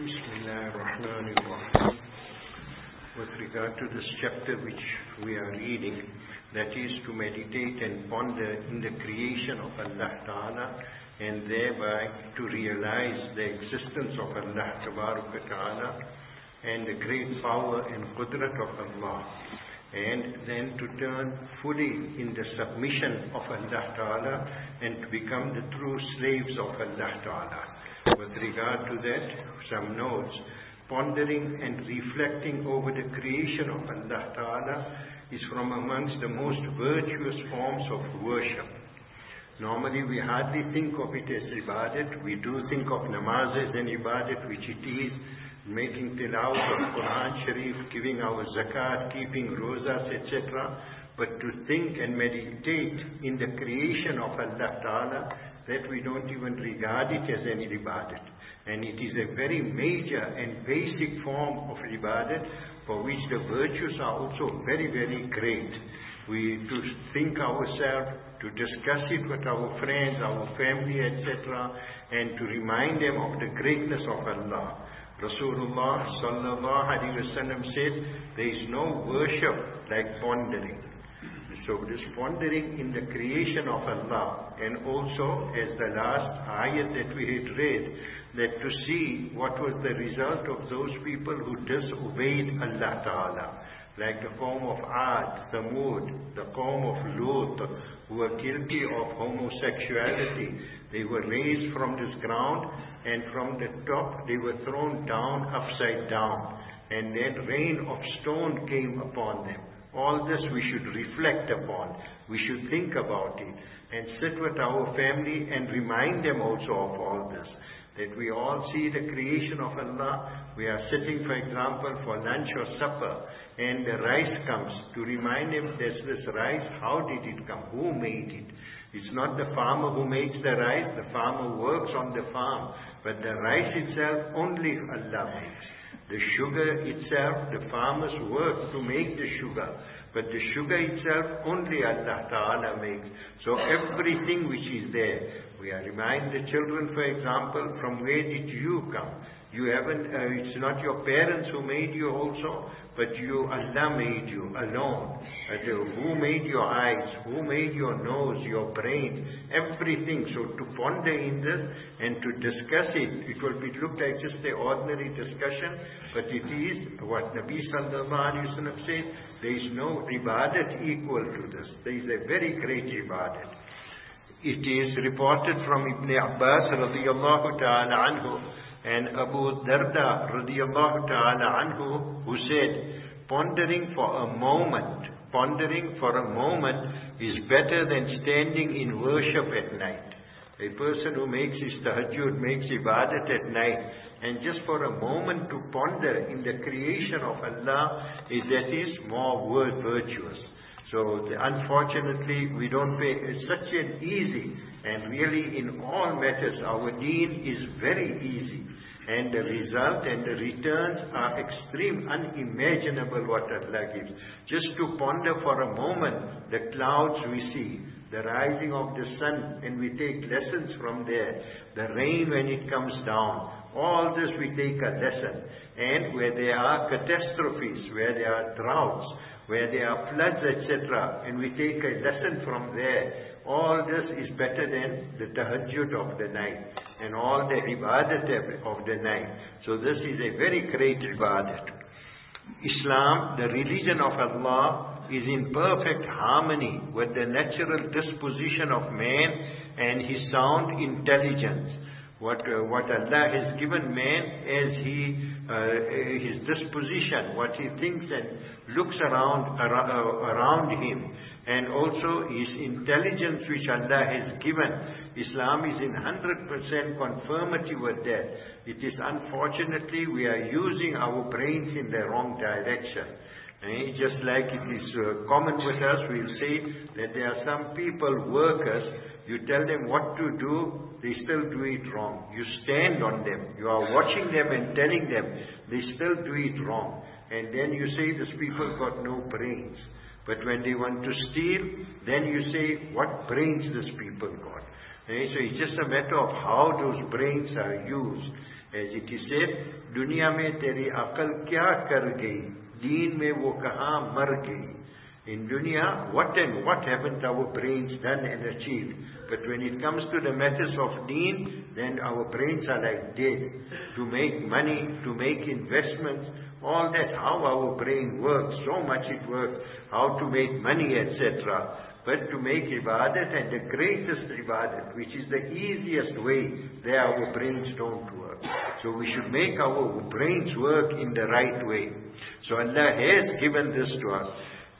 Bismillah ar-Rahman ar-Rahim. With regard to this chapter which we are reading, that is to meditate and ponder in the creation of Allah Ta'ala and thereby to realize the existence of Allah Ta'ala and the great power and qudrat of Allah, and then to turn fully in the submission of Allah Ta'ala and to become the true slaves of Allah Ta'ala. With regard to that, some notes. Pondering and reflecting over the creation of Allah Ta'ala is from amongst the most virtuous forms of worship. Normally we hardly think of it as ibadat. We do think of namaz as an ibadat, which it is, making tilawat of Quran Sharif, giving our zakat, keeping rozas, etc. But to think and meditate in the creation of Allah Ta'ala, that we don't even regard it as an ibadat. And it is a very major and basic form of ibadat for which the virtues are also very, very great. We to think ourselves, to discuss it with our friends, our family, etc. and to remind them of the greatness of Allah. Rasulullah sallallahu alaihi wasallam said, there is no worship like pondering. So this pondering in the creation of Allah, and also as the last ayat that we had read, that to see what was the result of those people who disobeyed Allah Ta'ala, like the qawm of Ad, Thamud, the qawm of Lut, who were guilty of homosexuality. They were raised from this ground, and from the top they were thrown down upside down, and then rain of stone came upon them. All this we should reflect upon. We should think about it and sit with our family and remind them also of all this. That we all see the creation of Allah. We are sitting, for example, for lunch or supper, and the rice comes. To remind them, there's this rice, how did it come? Who made it? It's not the farmer who makes the rice. The farmer works on the farm. But the rice itself, only Allah makes. The sugar itself, the farmers work to make the sugar. But the sugar itself, only Allah Ta'ala makes. So everything which is there, we are remind the children, for example, from where did you come? You haven't, it's not your parents who made you also, but Allah made you alone. Who made your eyes? Who made your nose, your brain, everything? So to ponder in this and to discuss it, it will look like just an ordinary discussion, but it is what Nabi Sallallahu Alaihi Wasallam said, there is no ibadat equal to this. There is a very great ibadat. It is reported from Ibn Abbas radiyallahu ta'ala anhu and Abu Darda radiyallahu ta'ala anhu, who said, pondering for a moment is better than standing in worship at night. A person who makes his tahajjud, makes ibadat at night, and just for a moment to ponder in the creation of Allah, that is more virtuous. So unfortunately we don't pay such an easy, and really in all matters our deen is very easy, and the result and the returns are extreme, unimaginable what Allah gives. Just to ponder for a moment the clouds we see, the rising of the sun, and we take lessons from there, the rain when it comes down, all this we take a lesson. And where there are catastrophes, where there are droughts, where there are floods, etc., and we take a lesson from there. All this is better than the tahajjud of the night and all the ibadat of the night. So this is a very great ibadat. Islam, the religion of Allah, is in perfect harmony with the natural disposition of man and his sound intelligence. What Allah has given man as his disposition, what he thinks and looks around him, and also his intelligence which Allah has given. Islam is in 100% conformity with that. It is unfortunately we are using our brains in the wrong direction. Just like it is common with us, we'll say that there are some people, workers, you tell them what to do, they still do it wrong. You stand on them, you are watching them and telling them, they still do it wrong. And then you say these people got no brains. But when they want to steal, then you say, what brains these people got? So it's just a matter of how those brains are used. As it is said, दुनिया में तेरी अकल क्या कर गई, दीन में वो कहाँ मर गई. In dunya, what and what haven't our brains done and achieved? But when it comes to the matters of deen, then our brains are like dead. To make money, to make investments, all that, how our brain works, so much it works, how to make money, etc. But to make ibadat, and the greatest ibadat, which is the easiest way, there our brains don't work. So we should make our brains work in the right way. So Allah has given this to us.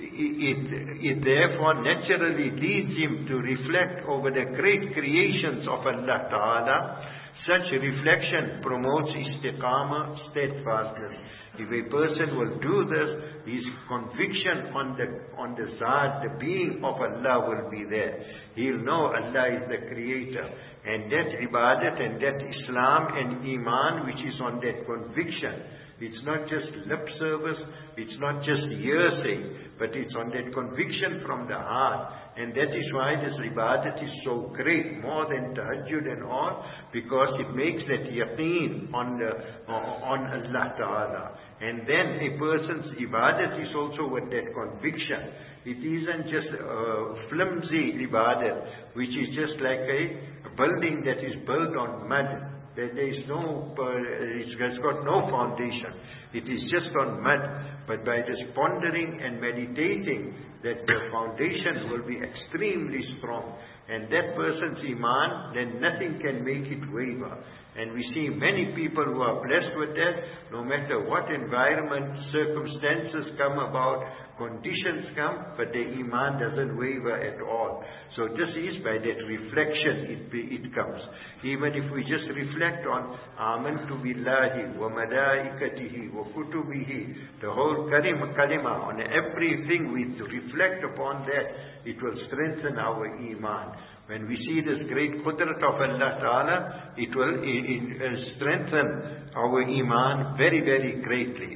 It therefore naturally leads him to reflect over the great creations of Allah Ta'ala. Such reflection promotes istiqamah, steadfastness. If a person will do this, his conviction on the Zat, the being of Allah will be there. He'll know Allah is the creator. And that ibadat and that Islam and Iman which is on that conviction, it's not just lip service, it's not just hearsay, but it's on that conviction from the heart. And that is why this ibadat is so great, more than tahajjud and all, because it makes that yaqeen on Allah Ta'ala. And then a person's ibadat is also with that conviction. It isn't just a flimsy ibadat, which is just like a building that is built on mud. There is no, it has got no foundation. It is just on mud. But by this pondering and meditating, that the foundation will be extremely strong. And that person's iman, then nothing can make it waver. And we see many people who are blessed with that, no matter what environment, circumstances come about, conditions come, but their iman doesn't waver at all. So this is by that reflection it comes. Even if we just reflect on Amantu billahi wa malaikatihi wa kutubihi, the whole kalima, on everything we reflect upon that, it will strengthen our iman. When we see this great qudrat of Allah Ta'ala, it will strengthen our iman very, very greatly.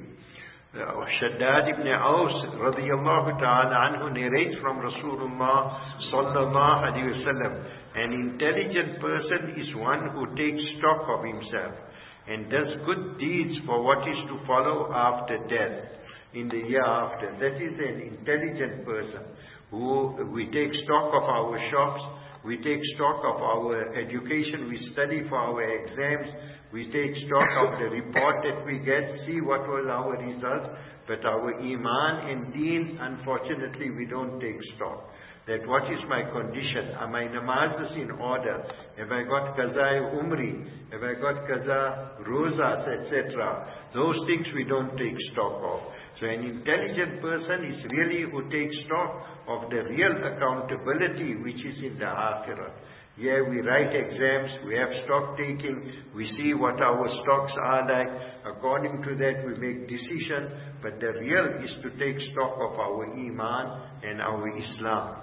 Shaddad ibn Aus radiyallahu ta'ala anhu narrates from Rasulullah sallallahu alayhi wa sallam, an intelligent person is one who takes stock of himself and does good deeds for what is to follow after death, in the year after. That is an intelligent person who we take stock of our shops, we take stock of our education, we study for our exams, we take stock of the report that we get, see what was our results, but our iman and deen, unfortunately, we don't take stock. That what is my condition? Are my namazes in order? Have I got qaza umri? Have I got qaza rozas, etc.? Those things we don't take stock of. So an intelligent person is really who takes stock of the real accountability which is in the akhirah. Yeah, we write exams, we have stock taking, we see what our stocks are like. According to that we make decisions, but the real is to take stock of our iman and our Islam.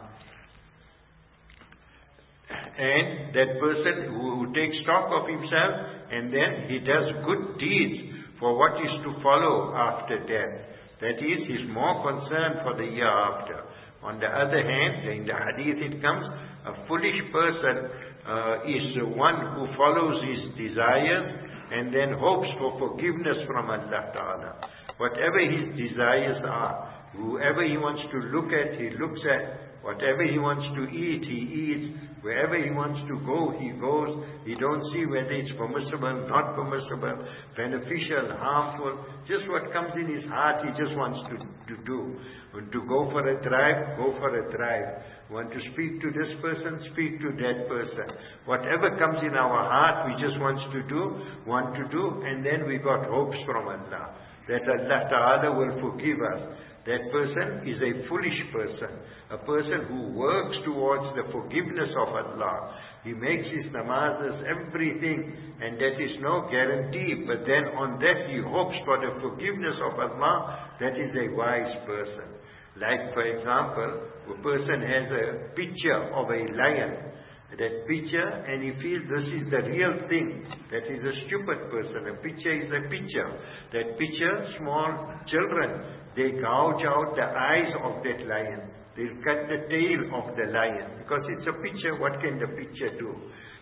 And that person who takes stock of himself and then he does good deeds for what is to follow after death. That is, he's more concerned for the year after. On the other hand, in the hadith it comes, a foolish person is one who follows his desires and then hopes for forgiveness from Allah Ta'ala. Whatever his desires are, whoever he wants to look at, he looks at. Whatever he wants to eat, he eats. Wherever he wants to go, he goes. He don't see whether it's permissible, not permissible, beneficial, harmful. Just what comes in his heart, he just wants to do. Want to go for a drive, go for a drive. Want to speak to this person, speak to that person. Whatever comes in our heart, we just want to do, and then we got hopes from Allah that Allah Ta'ala will forgive us. That person is a foolish person, a person who works towards the forgiveness of Allah. He makes his namazes, everything, and that is no guarantee, but then on that he hopes for the forgiveness of Allah. That is a wise person. Like for example, a person has a picture of a lion, that picture, and he feels this is the real thing. That is a stupid person. A picture is a picture. That picture, small children, they gouge out the eyes of that lion. They'll cut the tail of the lion. Because it's a picture, what can the picture do?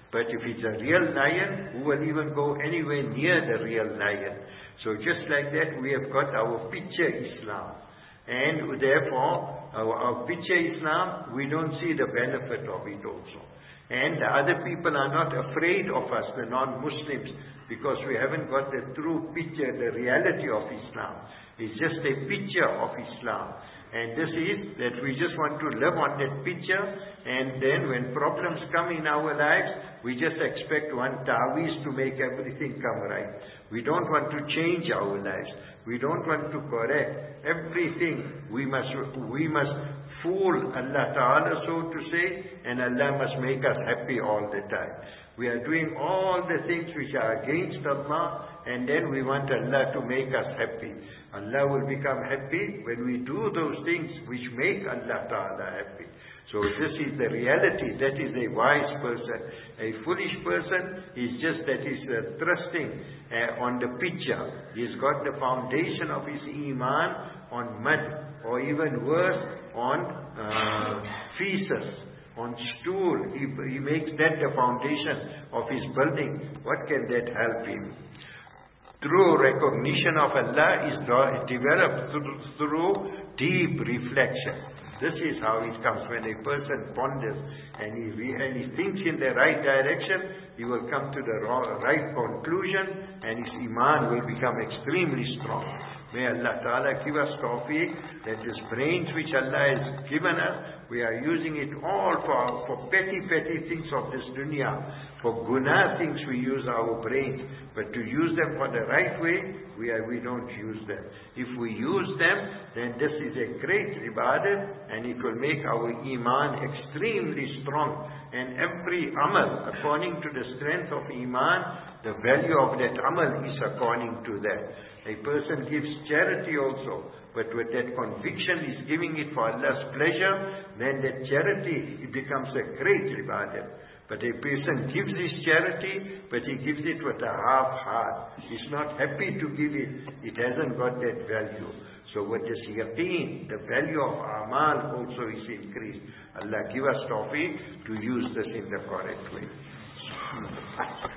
But if it's a real lion, who will even go anywhere near the real lion? So just like that, we have got our picture Islam. And therefore, our picture Islam, we don't see the benefit of it also. And the other people are not afraid of us, the non-Muslims, because we haven't got the true picture, the reality of Islam. It's just a picture of Islam. And this is that we just want to live on that picture, and then when problems come in our lives, we just expect one ta'weez to make everything come right. We don't want to change our lives. We don't want to correct everything. We must fool Allah Ta'ala, so to say, and Allah must make us happy all the time. We are doing all the things which are against Allah, and then we want Allah to make us happy. Allah will become happy when we do those things which make Allah Ta'ala happy. So this is the reality. That is a wise person. A foolish person is just that he's trusting on the picture. He's got the foundation of his iman on mud, or even worse, on feces, on stool. He makes that the foundation of his building. What can that help him? True recognition of Allah is developed through deep reflection. This is how it comes. When a person ponders and he thinks in the right direction, he will come to the right conclusion, and his iman will become extremely strong. May Allah Ta'ala give us tawfiq that this brains which Allah has given us, we are using it all for petty things of this dunya. For guna things we use our brains, but to use them for the right way, we don't use them. If we use them, then this is a great ibadah, and it will make our iman extremely strong. And every amal, according to the strength of iman, the value of that amal is according to that. A person gives charity also, but with that conviction is giving it for Allah's pleasure, then that charity, it becomes a great ibadah. But a person gives his charity, but he gives it with a half heart. He's not happy to give it. It hasn't got that value. So with this yaqeen, the value of amal also is increased. Allah give us tawfiq to use this in the correct way.